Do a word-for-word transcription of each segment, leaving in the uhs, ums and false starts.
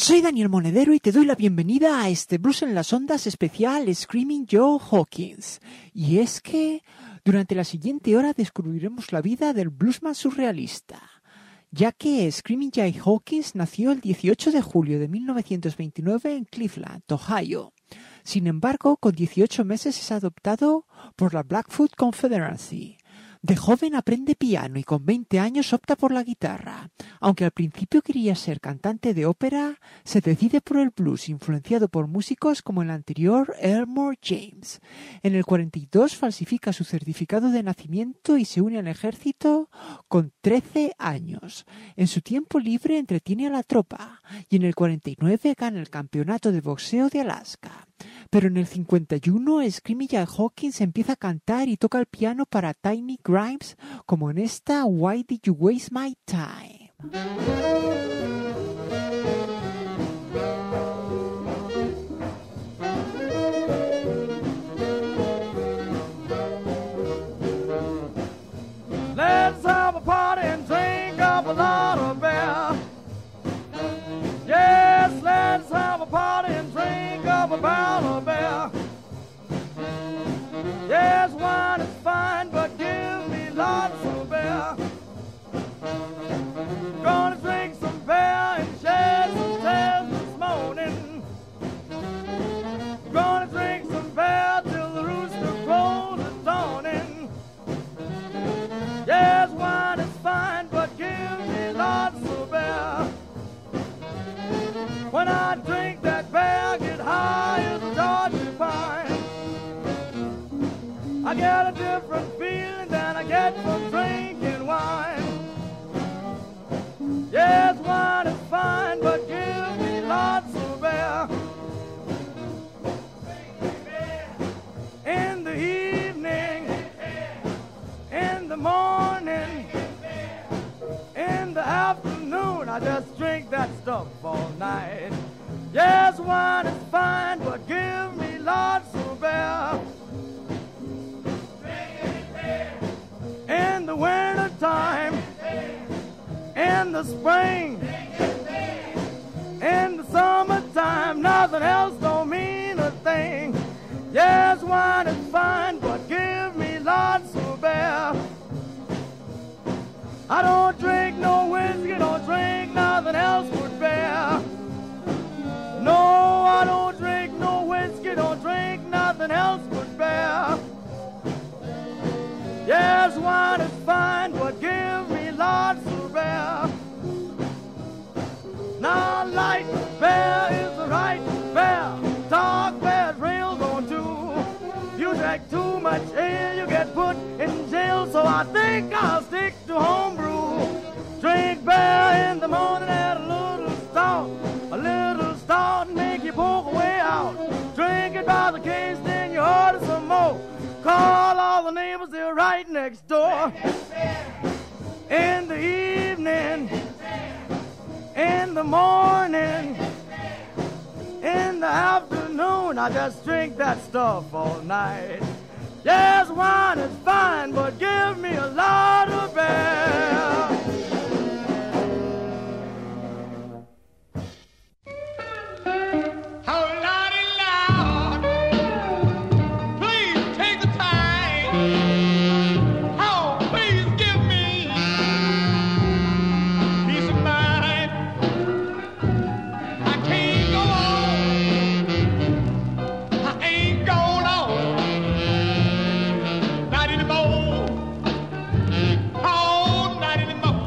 Soy Daniel Monedero y te doy la bienvenida a este Blues en las Ondas especial Screaming Joe Hawkins. Y es que durante la siguiente hora descubriremos la vida del bluesman surrealista, ya que Screaming Jay Hawkins nació el dieciocho de julio de mil novecientos veintinueve en Cleveland, Ohio. Sin embargo, con dieciocho meses es adoptado por la Blackfoot Confederacy. De joven aprende piano y con veinte años opta por la guitarra. Aunque al principio quería ser cantante de ópera, se decide por el blues, influenciado por músicos como el anterior Elmore James. En el cuarenta y dos falsifica su certificado de nacimiento y se une al ejército con trece años. En su tiempo libre entretiene a la tropa y en el cuarenta y nueve gana el campeonato de boxeo de Alaska. Pero en el cincuenta y uno, Screaming Jay Hawkins empieza a cantar y toca el piano para Tiny Grimes, como en esta Why Did You Waste My Time? Let's have a party and drink up a lot of beer. Yes, let's have a party and drink up a barrel of beer. Yes, wine is fine, but give me lots of beer. Gonna drink some beer and share some tears this morning. Gonna drink some beer till the rooster crows this dawning. Yes, wine is fine, but give me lots of beer. When I drink that beer, get high as a Georgia pine. I get a different feeling than I get from drinking wine. Yes, wine is fine, but give me lots of beer. In the evening, in the morning, in the afternoon, I just drink that stuff all night. Yes, wine is fine, but give me lots of beer. In the winter time, in the spring, in the summertime, nothing else don't mean a thing. Yes, wine is fine, but give me lots of beer. I don't drink no whiskey, don't drink nothing else but beer. No, I don't drink no whiskey, don't drink nothing else but beer. Yes, wine is fine, but give me lots of beer. Now, light beer is the right beer. Dark beer is real going too. You drink too much ale, you get put in jail. So I think I'll stick to homebrew. Drink beer in the morning and a little stout. A little stout and make you poke away out. Drink it by the case, then you order some more. Call all the neighbors, they're right next door. In the evening, in the morning, in the afternoon, I just drink that stuff all night. Yes, wine is fine, but give me a lot of beer. Not anymore.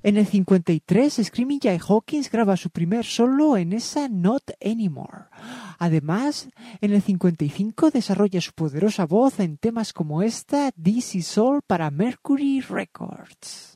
En el cincuenta y tres, Screaming Jay Hawkins graba su primer solo en esa Not Anymore. Además, en el cincuenta y cinco desarrolla su poderosa voz en temas como esta This Is All para Mercury Records.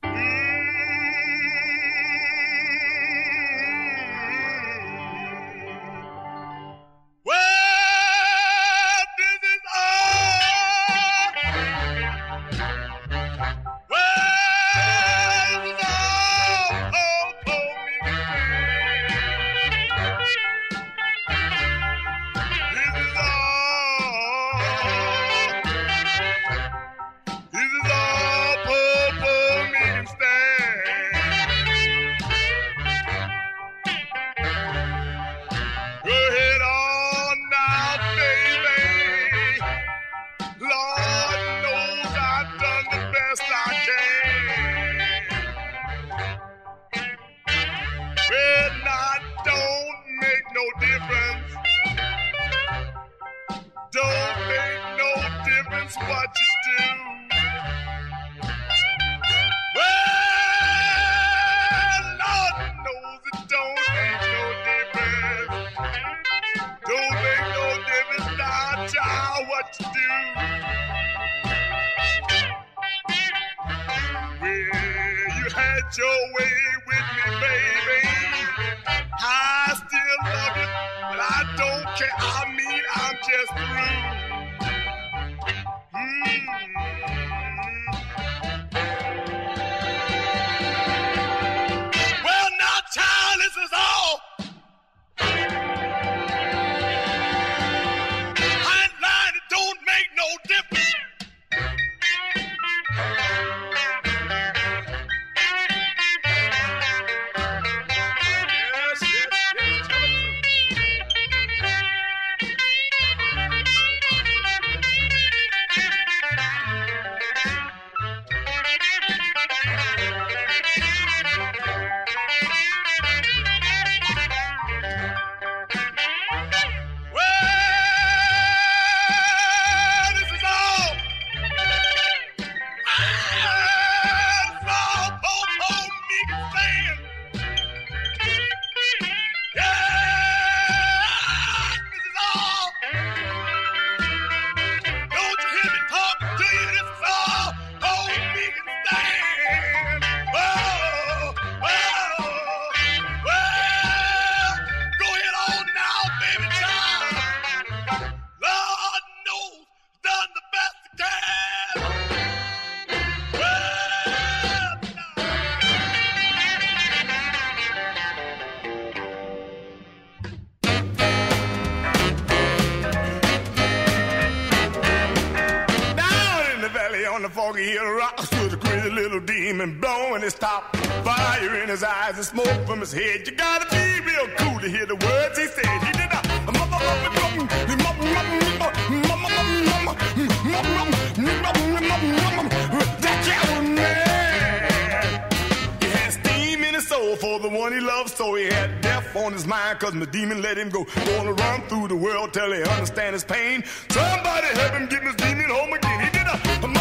And smoke from his head. You gotta be real cool to hear the words he said. He did a that cat was mad. He had steam in his soul for the one he loved, so he had death on his mind, cause my demon let him go. Gonna run through the world till he understand his pain. Somebody help him get his demon home again. He did a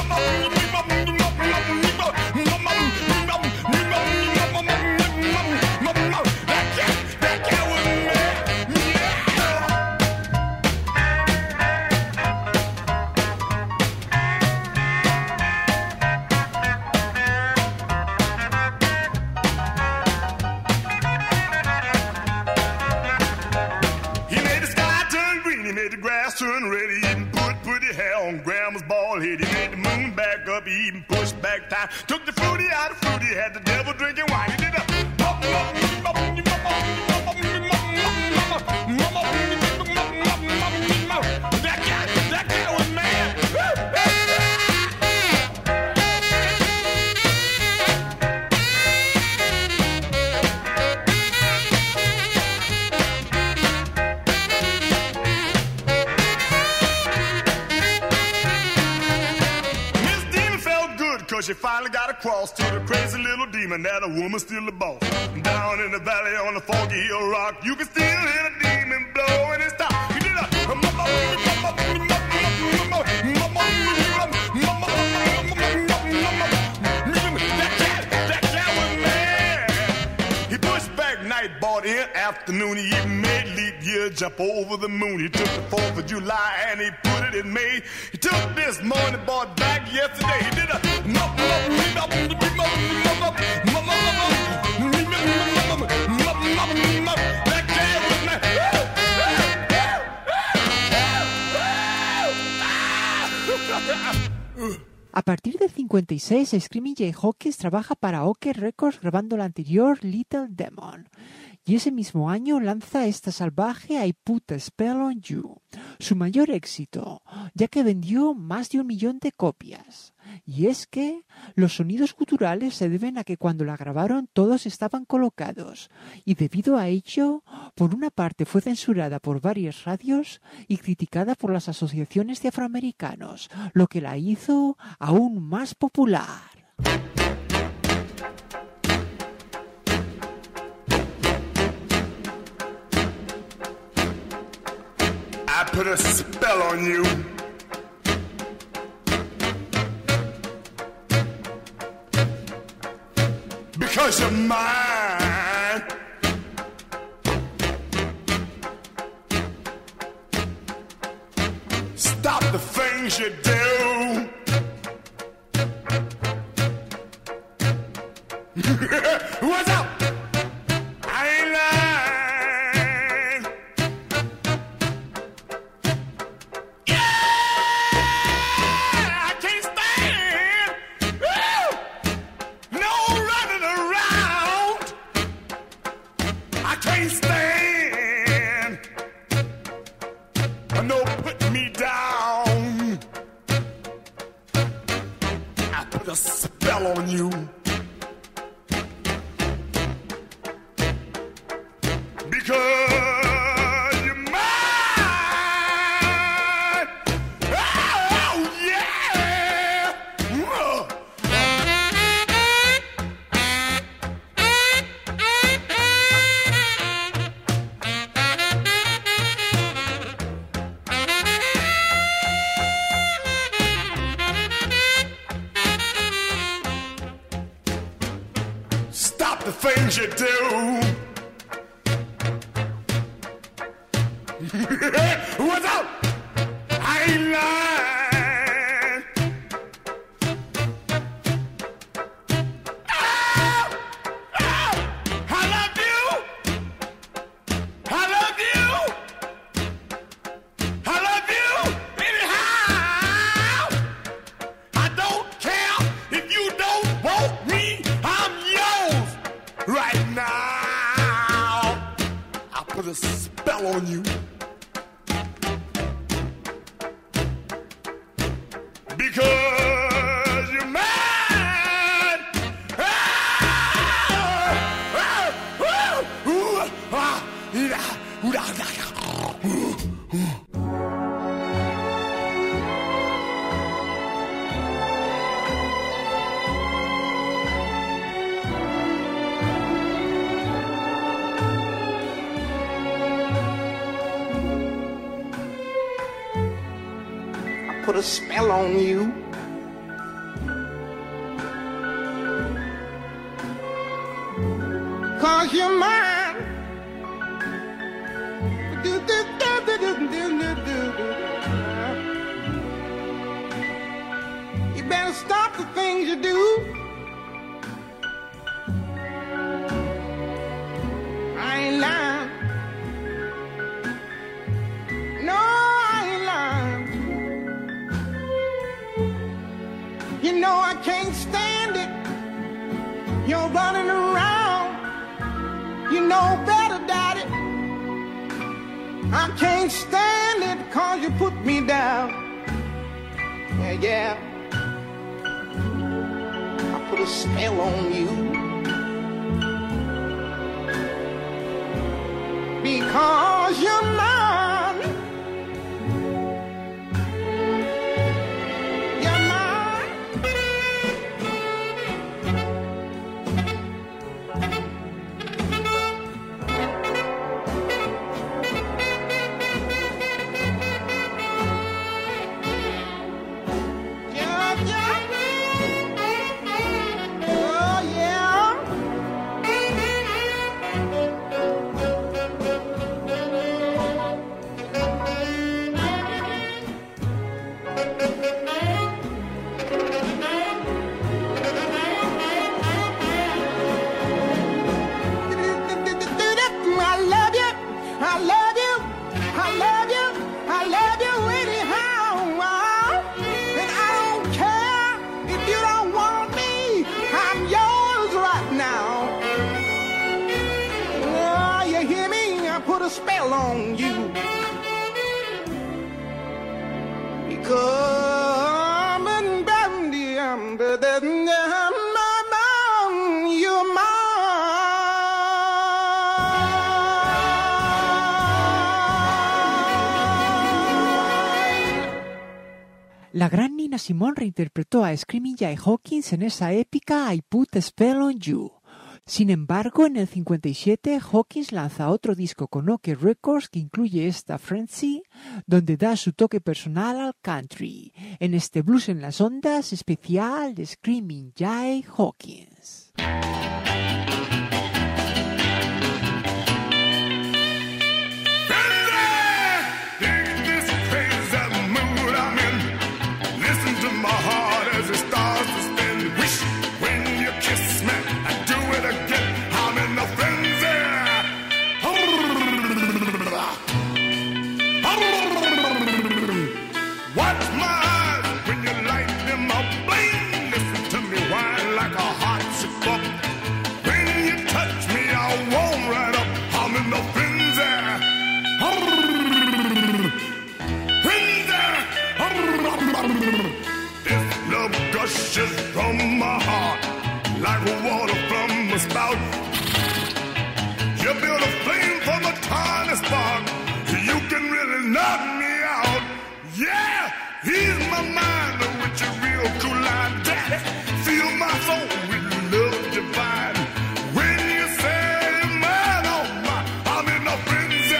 turn ready, even put pretty hair on grandma's bald head. He made the moon back up, he even pushed back time. Took the fruity out of fruity, had the devil drinking wine. He did a that guy, that guy was mad. She finally got across to the crazy little demon that a woman's still the boss. Down in the valley on the foggy hill rock, you can still hear the demon blowing his top. He did a that cat, that cat was mad. in the afternoon. He even made leap year jump over the moon. He took the fourth of July and he put it in May. He took this morning boy back yesterday. He did a that guy was nice. A partir del cincuenta y seis, Screaming Jay Hawkins trabaja para Okeh Records grabando la anterior Little Demon. Y ese mismo año lanza esta salvaje I Put a Spell on You, su mayor éxito, ya que vendió más de un millón de copias. Y es que los sonidos guturales se deben a que cuando la grabaron todos estaban colocados, y debido a ello, por una parte fue censurada por varias radios y criticada por las asociaciones de afroamericanos, lo que la hizo aún más popular. I put a spell on you. Because you're mine. Stop the things you do. What's up? I ain't lying. Yeah, I can't stand. Woo! No running around. I can't stand. No put me down. I put a spell on you. Because you're mine. Oh, yeah. Whoa. Stop the things you do. What's up? I ain't lying. Oh, oh, I love you. I love you. I love you anyhow. I don't care if you don't want me. I'm yours right now. I'll put a spell on you. Because you're mine. Ah, ah, ah, ooh, ah, ooh, ooh, ah, ah, ooh, ooh. Put a spell on you. Cause you're mine. Do, do, do, do, do, do, do, do, do. You better stop the things you do. I ain't lying. No, I ain't lying. You know I can't stand it. You're running around. You know better, Daddy. I can't stand it cause you put me down. Yeah, yeah. I put a spell on you. Because you're mine. spell on you. Because you're mine. La gran Nina Simone reinterpretó a Screaming Jay Hawkins en esa épica I Put a Spell on You. Sin embargo, en el cincuenta y siete, Hawkins lanza otro disco con Okeh Records que incluye esta Frenzy, donde da su toque personal al country, en este Blues en las Ondas especial de Screaming Jay Hawkins. Gushes from my heart like water from a spout. You build a flame from a tiny spark. You can really knock me out. Yeah, he's my mind with your real cool line, daddy. Fill my soul with love divine. When you say man, oh my, I'm in a frenzy.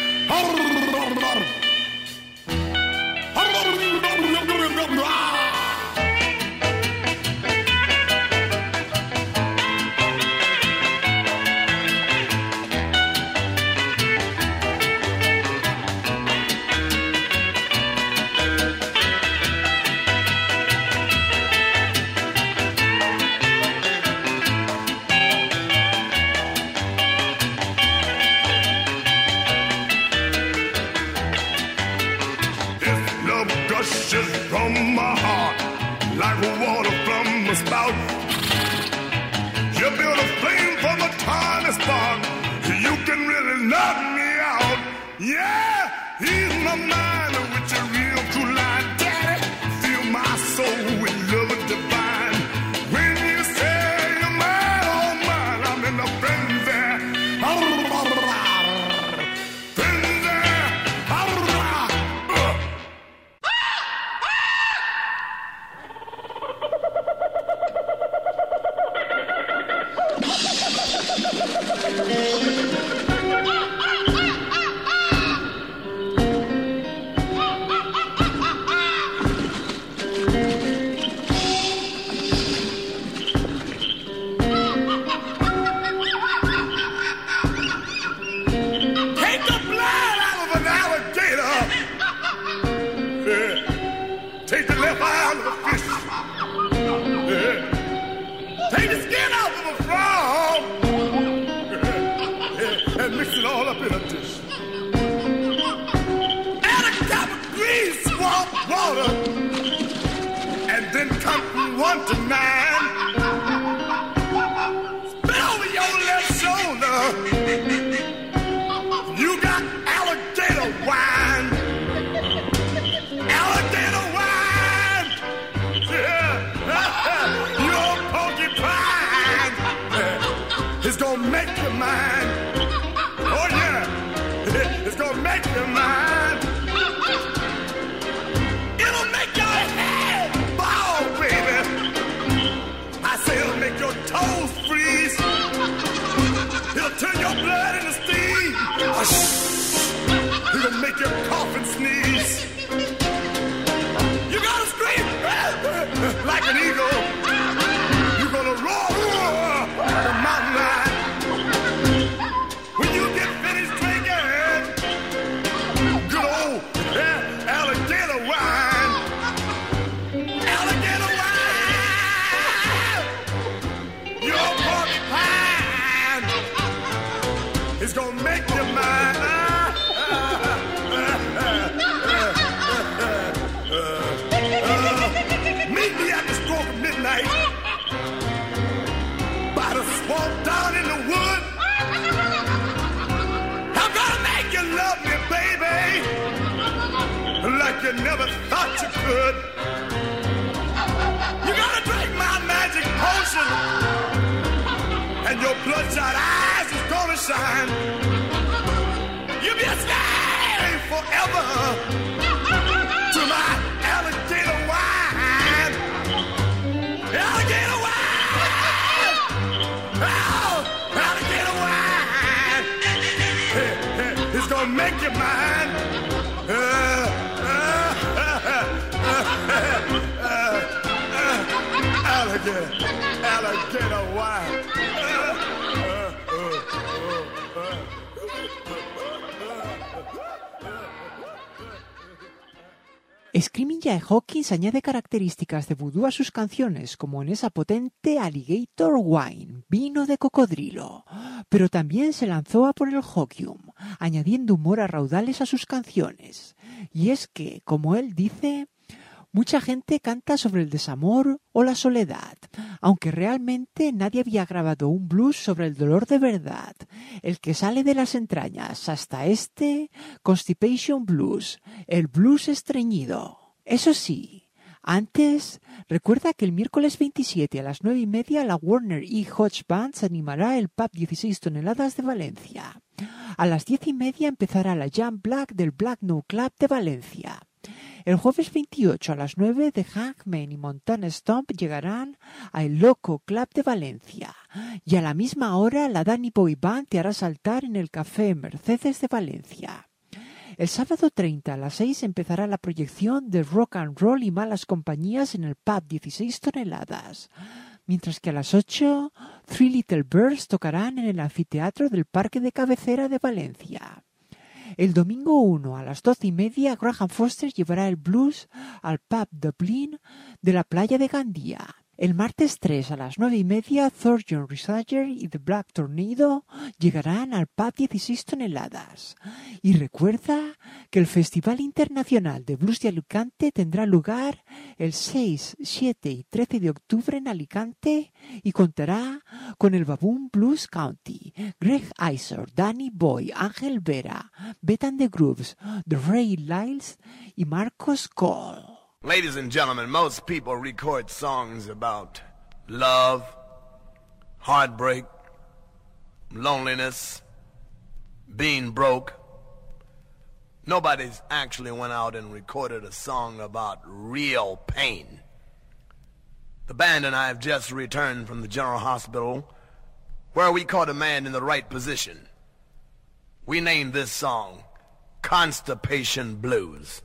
Gushes from my heart like water from a spout. You build a flame from a tiny spark. You can really knock me out. Yeah, he's my mind with your real cool line, daddy. Fill my soul with love divine. When you say you're mine, oh mine, I'm in a frenzy. One to nine, spit over your left shoulder. You got alligator wine, alligator wine. Yeah, your porcupine. It's gonna make you mine. Oh yeah, it's gonna make you mine. It'll make your head bald, baby. It'll make your toes freeze. It'll turn your blood into steam. It'll make your cough and sneeze. You're gonna scream like an eagle. You're gonna roar like a mountain lion. When you get finished drinking good old yeah, alligator wine. Alligator wine. Your porcupine is gonna make you mine. Meet me at the stroke of midnight by the swamp down in the wood. I'm gonna make like you never thought you could. You gotta drink my magic potion, and your bloodshot eyes is gonna shine. You'll be a slave forever to my alligator wine. Alligator wine! Oh, alligator wine! Hey, hey, it's gonna make you mine. Uh, uh, uh, uh, uh, alligator, alligator wine. Screaming Jay Hawkins añade características de vudú a sus canciones, como en esa potente Alligator Wine, vino de cocodrilo, pero también se lanzó a por el hoquium, añadiendo humor a raudales a sus canciones. Y es que, como él dice, mucha gente canta sobre el desamor o la soledad, aunque realmente nadie había grabado un blues sobre el dolor de verdad, el que sale de las entrañas, hasta este Constipation Blues, el blues estreñido. Eso sí, antes, recuerda que el miércoles veintisiete a las nueve y media la Warner E. Hodge Band se animará el pub dieciséis toneladas de Valencia. A las diez y media empezará la Jam Black del Black No Club de Valencia. El jueves veintiocho a las nueve de Hangman y Montana Stomp llegarán a El Loco Club de Valencia. Y a la misma hora la Danny Boy Band te hará saltar en el Café Mercedes de Valencia. El sábado treinta a las seis empezará la proyección de Rock and Roll y Malas Compañías en el pub dieciséis toneladas. Mientras que a las ocho, Three Little Birds tocarán en el anfiteatro del Parque de Cabecera de Valencia. El domingo uno a las doce y media, Graham Foster llevará el blues al pub Dublin de la playa de Gandía. El martes tres a las nueve y media, Thornton Resager y The Black Tornado llegarán al pub dieciséis toneladas. Y recuerda que el Festival Internacional de Blues de Alicante tendrá lugar el seis, siete y trece de octubre en Alicante y contará con el Baboon Blues County, Greg Isor, Danny Boy, Ángel Vera, Beth and the Grooves, The Ray Lyles y Marcos Cole. Ladies and gentlemen, most people record songs about love, heartbreak, loneliness, being broke. Nobody's actually went out and recorded a song about real pain. The band and I have just returned from the General Hospital, where we caught a man in the right position. We named this song Constipation Blues.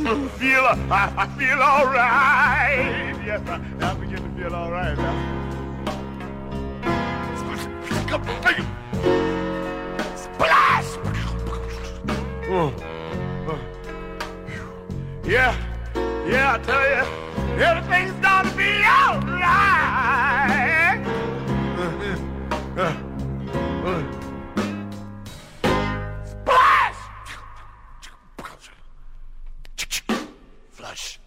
feel, I, I feel all right. Yes, I, I begin to feel all right now. Splash! Oh. Oh. Yeah, yeah, I tell you, everything's gonna be all right. Uh, uh, uh. Splash! Flush.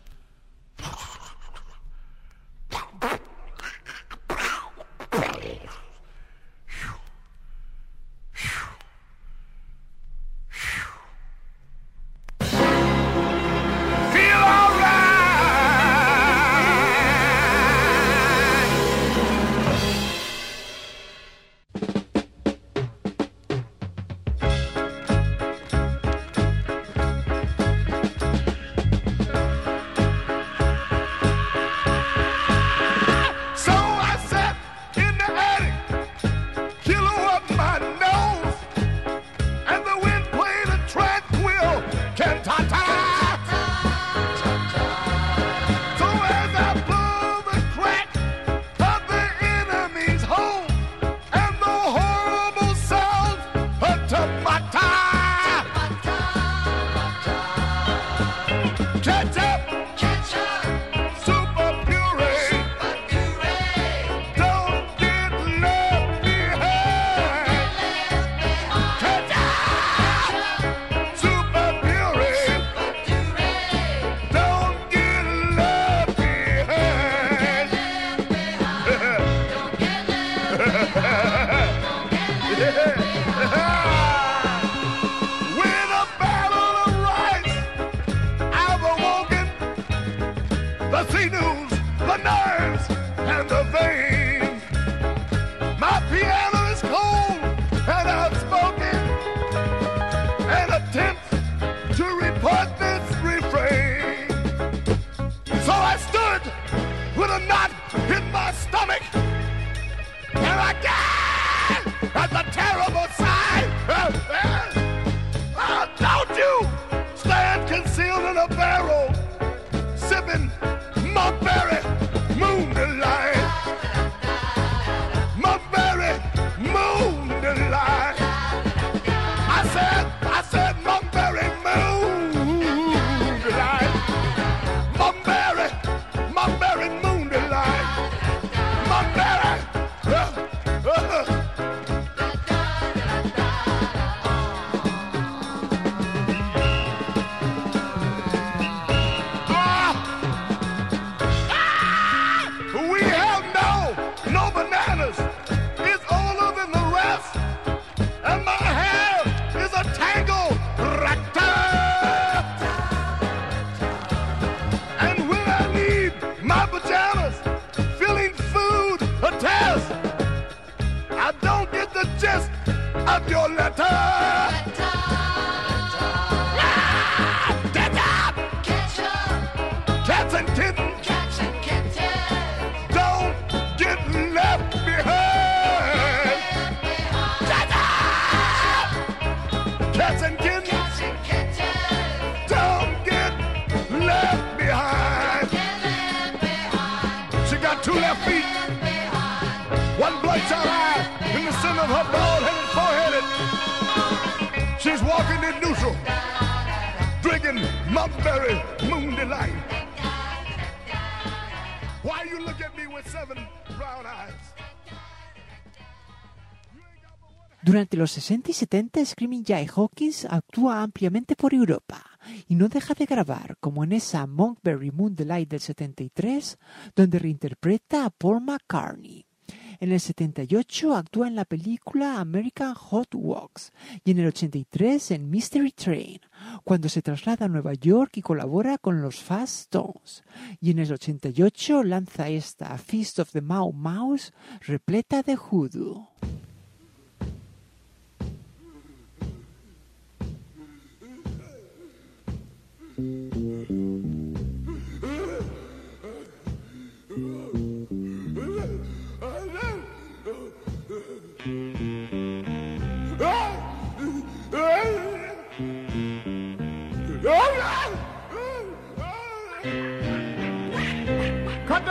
Durante los sesenta y setenta, Screaming Jay Hawkins actúa ampliamente por Europa y no deja de grabar, como en esa Monkberry Moon Delight del setenta y tres, donde reinterpreta a Paul McCartney. En el setenta y ocho actúa en la película American Hot Walks y en el ochenta y tres en Mystery Train, cuando se traslada a Nueva York y colabora con los Fast Stones. Y en el ochenta y ocho lanza esta Feast of the Mau Maus repleta de hoodoo.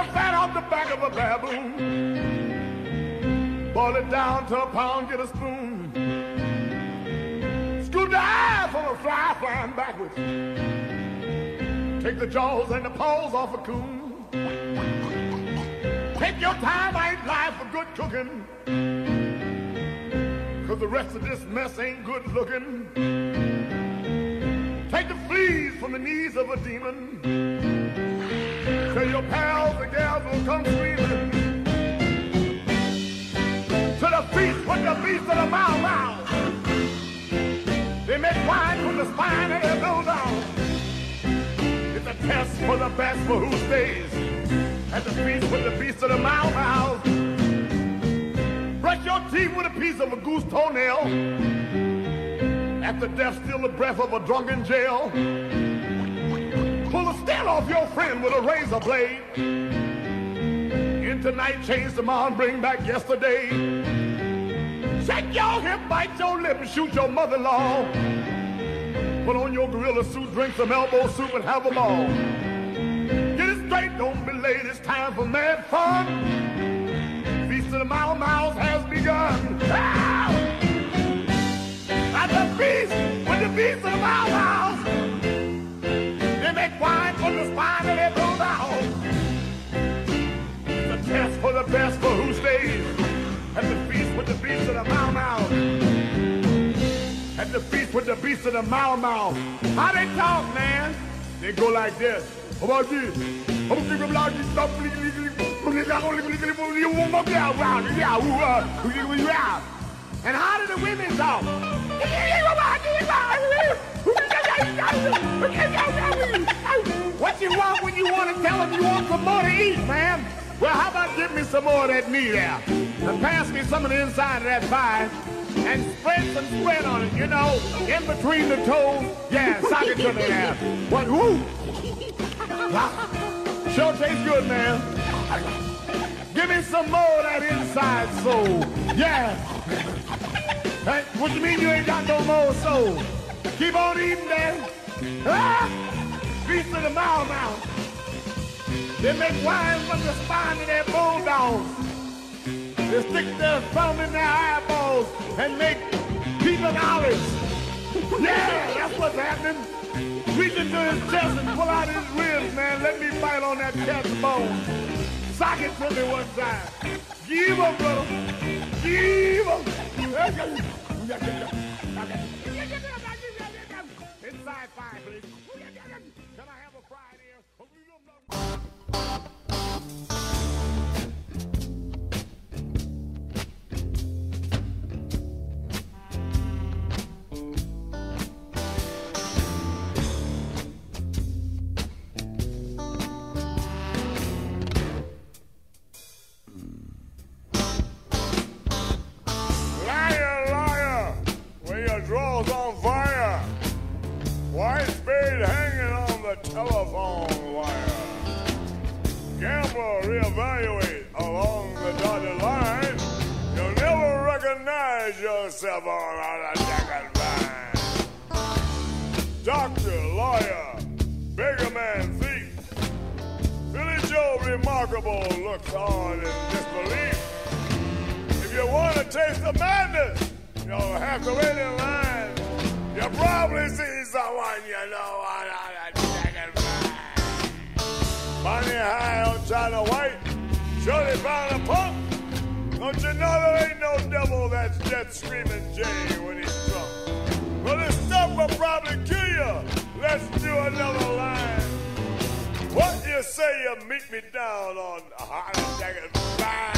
fat off the back of a baboon. Boil it down to a pound, get a spoon. Scoop the eye from a fly flying backwards. Take the jaws and the paws off a coon. Take your time, I ain't live for good cooking. Cause the rest of this mess ain't good looking. Take the fleas from the knees of a demon. Tell your pals the gals will come screaming. To the feast with the beast of the Mau Mau. They make wine from the spine and they blow down. It's a test for the best for who stays. At the feast with the beast of the Mau Mau. Brush your teeth with a piece of a goose toenail. After death, steal the breath of a drunken jail. Pull the skin off your friend with a razor blade. In tonight, change tomorrow and bring back yesterday. Shake your hip, bite your lip, and shoot your mother-in-law. Put on your gorilla suit, drink some elbow soup, and have a ball. Get it straight, don't be late, it's time for mad fun. Feast of the Mau Mau's has begun. Ow! At the feast with the beast of the Mau Mau's. They make wine from the spine and they blow down. It's a test for the best for who stays. At the feast with the beast of the Mau Mau. At the feast with the beast of the Mau Mau. How they talk, man? They go like this. How about this? And how do the women talk? What you want when you want to tell them you want some more to eat, man? Well, how about give me some more of that meat there? And pass me some of the inside of that pie. And spread some spread on it, you know, in between the toes. Yeah, sock it to me there. What, whoo? Sure tastes good, man. Give me some more of that inside soul. Yeah. Hey, what you mean you ain't got no more soul? Keep on eating that. Ah! Feast of the Mau Mau. They make wine from the spine of their bulldogs. They stick their thumb in their eyeballs and make peanut olives. Yeah, that's what's happening. Reach into his chest and pull out his ribs, man. Let me bite on that cat's bone. Sock it to me one time. Give him, brother. Give him. Inside five, please. Can I have a fried ear? Drawers on fire, white spade hanging on the telephone wire. Gambler, reevaluate along the dotted line. You'll never recognize yourself on a second line. Doctor, lawyer, beggar man, thief. Billy Joe, remarkable, looks on in disbelief. If you want to taste the madness, you'll have to wait in line. You probably see someone you know on a second line. Bonnie High on China White, surely found a punk. Don't you know there ain't no devil that's just screaming Jay when he's drunk? Well, this stuff will probably kill you. Let's do another line. What do you say you meet me down on a second line?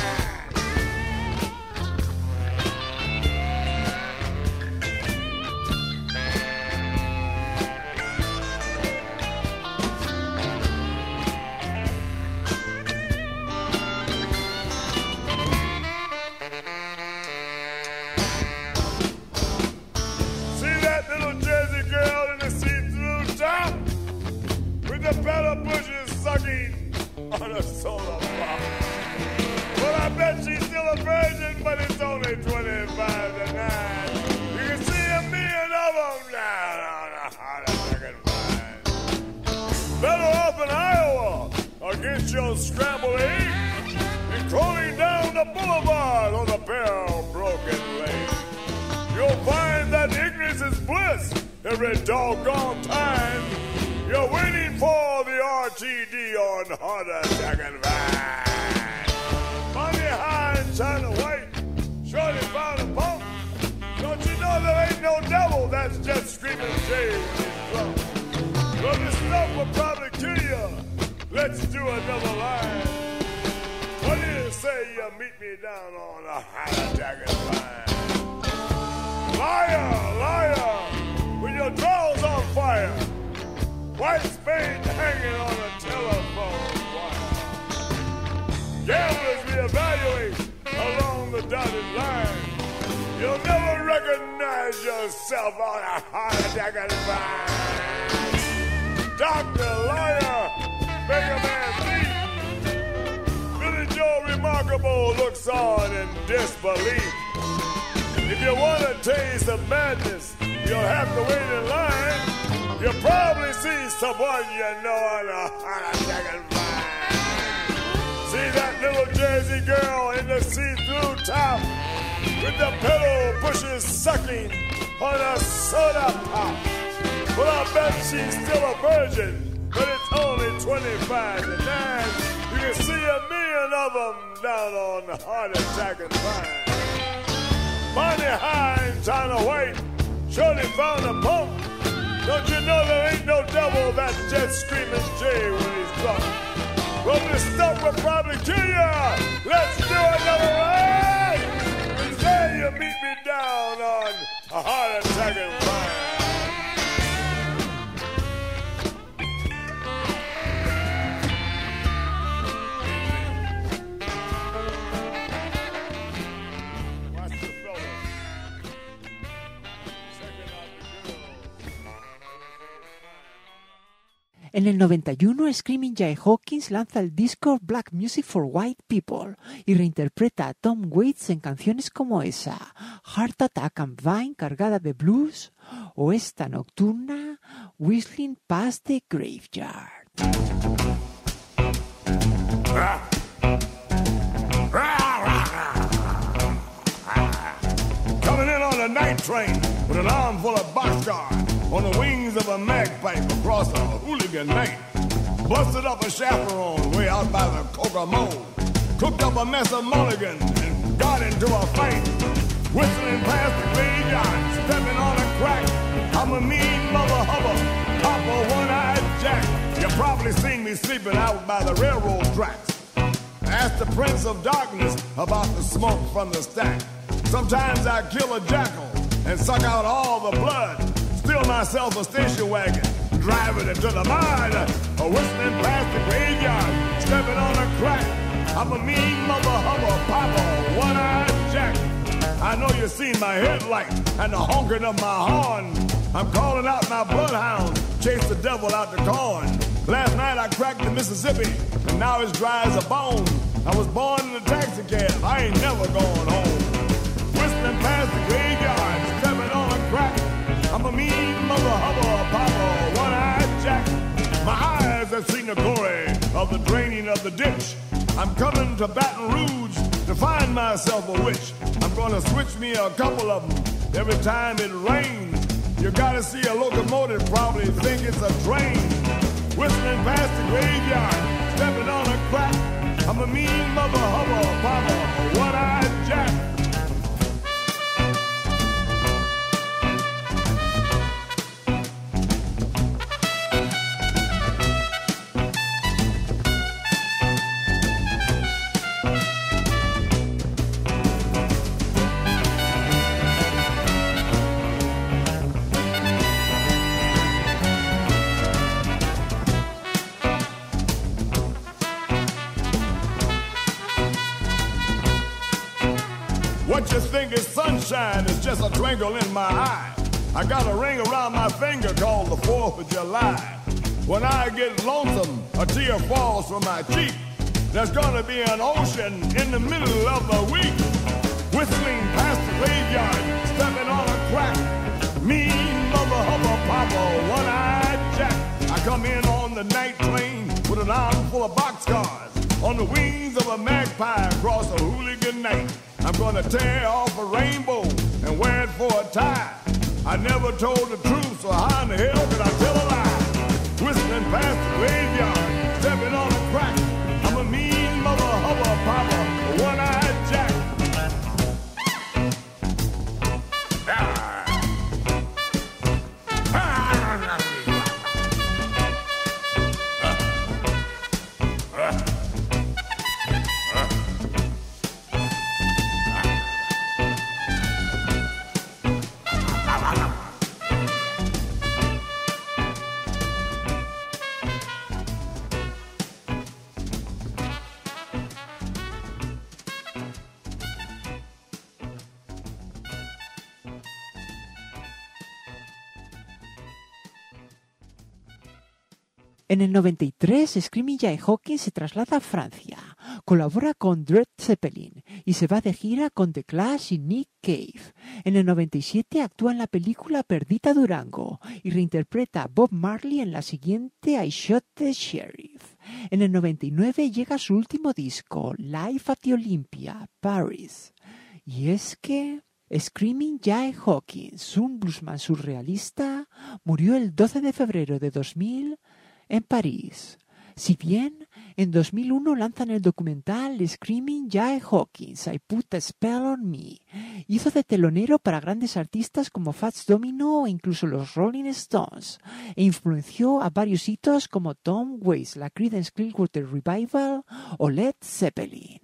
The pedal bushes sucking on a soda pop. Well, I bet she's still a virgin, but it's only twenty-five to nine. You can see a million of them down on a hot second line. Better off in Iowa against your scrambled eggs. the boulevard on a pair of broken legs. You'll find that ignorance is bliss every doggone time. You're waiting for the R T D on heart attack and vine. Money high and China white, shorty found a pump. Don't you know there ain't no devil that's just screaming Jay when he's drunk? Well, this stuff will probably kill you. Let's do another line. What do you say you meet me down on a heart attack and vine? Liar, liar, with your drawers on fire. White spade hanging on a telephone wire. Gamblers reevaluate along the dotted line. You'll never recognize yourself on a heart attack and vine. Doctor, lawyer, Mega Man thief. Billy Joe Remarkable looks on in disbelief. If you want to taste the madness, you'll have to wait in line. You'll probably see someone you know on a heart attack and vine. See that little Jersey girl in the see-through top with the pedal pushes sucking on a soda pop. Well, I bet she's still a virgin, but it's only twenty-five to nine. You can see a million of them down on the heart attack and vine. Money high and China white, surely found a pump. Don't you know there ain't no devil that's just screaming Jay when he's drunk? Well, this stuff will probably kill ya. Let's do another ride. And say you meet me down on a heart attack and vine. En el noventa y uno, Screaming Jay Hawkins lanza el disco Black Music for White People y reinterpreta a Tom Waits en canciones como esa, Heart Attack and Vine cargada de blues, o esta nocturna, Whistling Past the Graveyard. Coming in on a night train with an arm full of boxcars. On the wings of a magpipe across a hooligan night. Busted up a chaperone way out by the Kokomo. Cooked up a mess of mulligan and got into a fight. Whistling past the graveyard, stepping on a crack. I'm a mean mother hubba, Papa One-Eyed Jack. You probably seen me sleeping out by the railroad tracks. Ask the Prince of Darkness about the smoke from the stack. Sometimes I kill a jackal and suck out all the blood. Steal myself a station wagon, driving it to the mine, a whistling past the graveyard, stepping on a crack. I'm a mean mother hubba, Papa, One-Eyed Jack. I know you've seen my headlight and the honking of my horn. I'm calling out my bloodhounds, chase the devil out the corn. Last night I cracked the Mississippi, and now it's dry as a bone. I was born in a taxi cab, I ain't never going home. Whistling past the graveyard, stepping on a crack. I'm a mean mother hubba, Papa, One-Eyed Jack. My eyes have seen the glory of the draining of the ditch. I'm coming to Baton Rouge to find myself a witch. I'm gonna switch me a couple of them every time it rains. You gotta see a locomotive, probably think it's a train. Whistling past the graveyard, stepping on a crack. I'm a mean mother hubba, Papa, One-Eyed Jack. What you think is sunshine is just a twinkle in my eye. I got a ring around my finger called the fourth of July. When I get lonesome, a tear falls from my cheek. There's gonna be an ocean in the middle of the week. Whistling past the graveyard, stepping on a crack. Mean mother hubba papa, One-Eyed Jack. I come in on the night train with an arm full of boxcars. On the wings of a magpie across a hooligan night, I'm gonna tear off a rainbow and wear it for a tie. I never told the truth, so how in the hell could I tell a lie? Whistling past the graveyard, stepping on a crack. I'm a mean mother hubba papa, a one-eyed jack. En el noventa y tres, Screaming Jay Hawkins se traslada a Francia, colabora con Led Zeppelin y se va de gira con The Clash y Nick Cave. En el noventa y siete actúa en la película Perdita Durango y reinterpreta a Bob Marley en la siguiente I Shot the Sheriff. En el noventa y nueve llega su último disco, Live at the Olympia, Paris. Y es que Screaming Jay Hawkins, un bluesman surrealista, murió el doce de febrero de dos mil en París. Si bien en dos mil uno lanzan el documental Screaming Jay Hawkins, I Put a Spell on Me, hizo de telonero para grandes artistas como Fats Domino o incluso los Rolling Stones, e influenció a varios hitos como Tom Waits, la Creedence Clearwater Revival o Led Zeppelin.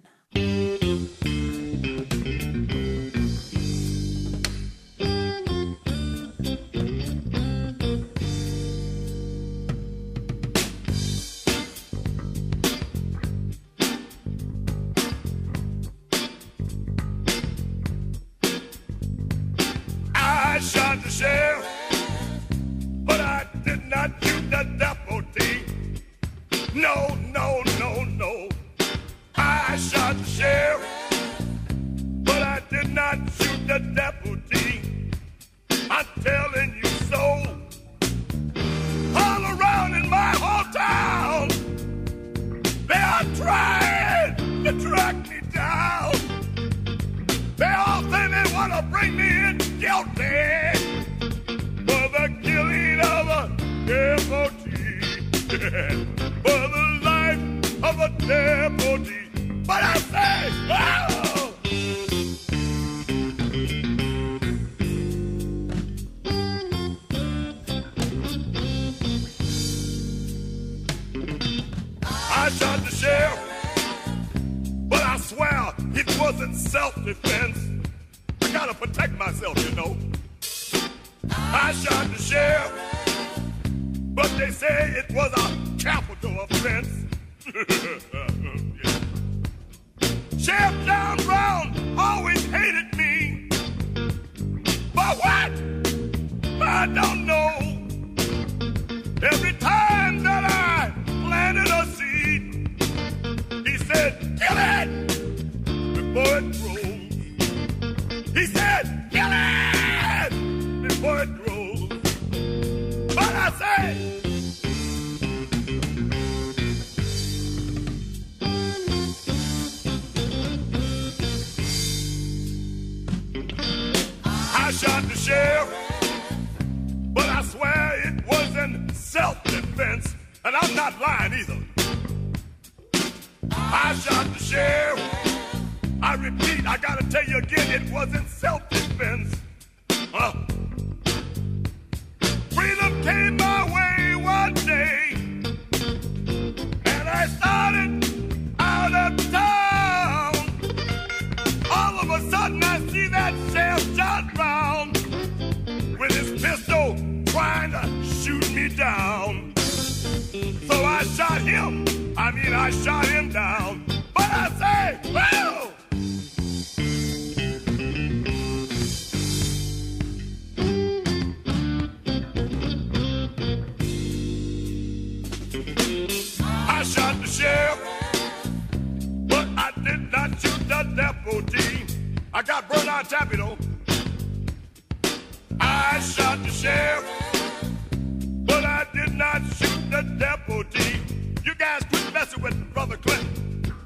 I shot the sheriff, but I did not shoot the deputy. No, no, no, no. I shot the sheriff, but I did not shoot the deputy. I'm telling you so. All around in my hometown, they are trying to track me down. They all think they want to bring me in guilty for the killing of a deputy, for the life of a deputy. But I say, oh! I shot the sheriff, but I swear it wasn't self-defense. I gotta protect myself, you know. I shot the sheriff, but they say it was a capital offense. Yeah. Sheriff John Brown always hated me. But what? I don't know. Every time that I planted a seed, he said, kill it before it grows. He said, kill it before it grows. But I say, I shot the sheriff, but I swear it wasn't self-defense, and I'm not lying either. I shot the sheriff. I repeat, I gotta tell you again, it wasn't self-defense. Uh, freedom came my way one day, and I started out of town. All of a sudden, I see that Sheriff John Brown with his pistol trying to shoot me down. So I shot him. I mean, I shot him down. But I say, whoa! I shot the sheriff, but I did not shoot the deputy. I got Bernard Tappy, though. I shot the sheriff, I did not shoot the deputy. You guys quit messing with Brother Clinton.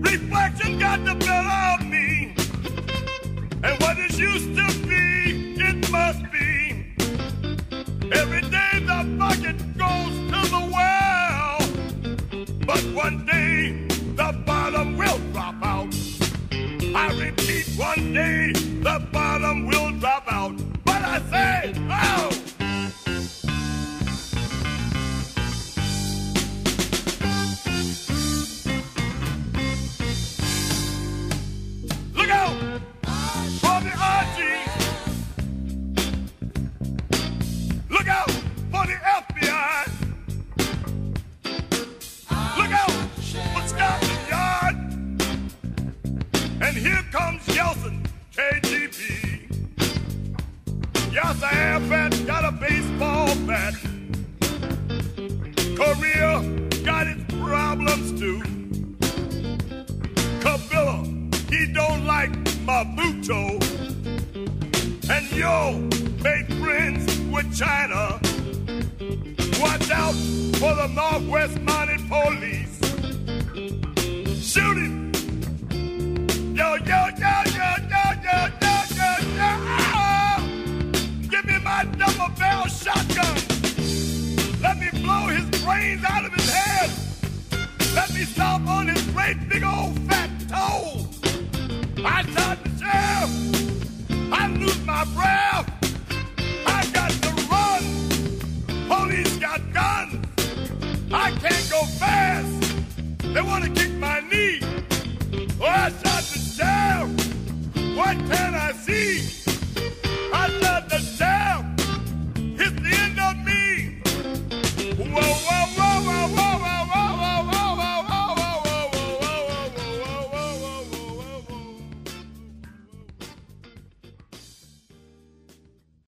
Reflection got the better of me. And what it used to be, it must be. Every day the bucket goes to the well. But one day the bottom will drop out. I repeat, one day the bottom will drop out. But I say, oh! Look out for the R G. Look out for the F B I. Look out for Scotland Yard. And here comes Yeltsin, K G B. Yes, I am fat, got a baseball bat. Korea got its problems too. Kabila, he don't like Mabuto. And yo made friends with China. Watch out for the Northwest Mounted Police. Shoot him. Yo, yo, yo, yo, yo, yo, yo, yo, yo. Give me my double barrel shotgun. Let me blow his brains out of his head. Let me stomp on his great big old fat toe. I shot the sheriff. I lose my breath. I got to run. Police got guns. I can't go fast. They want to kick my knee. Oh, I shot the sheriff. What can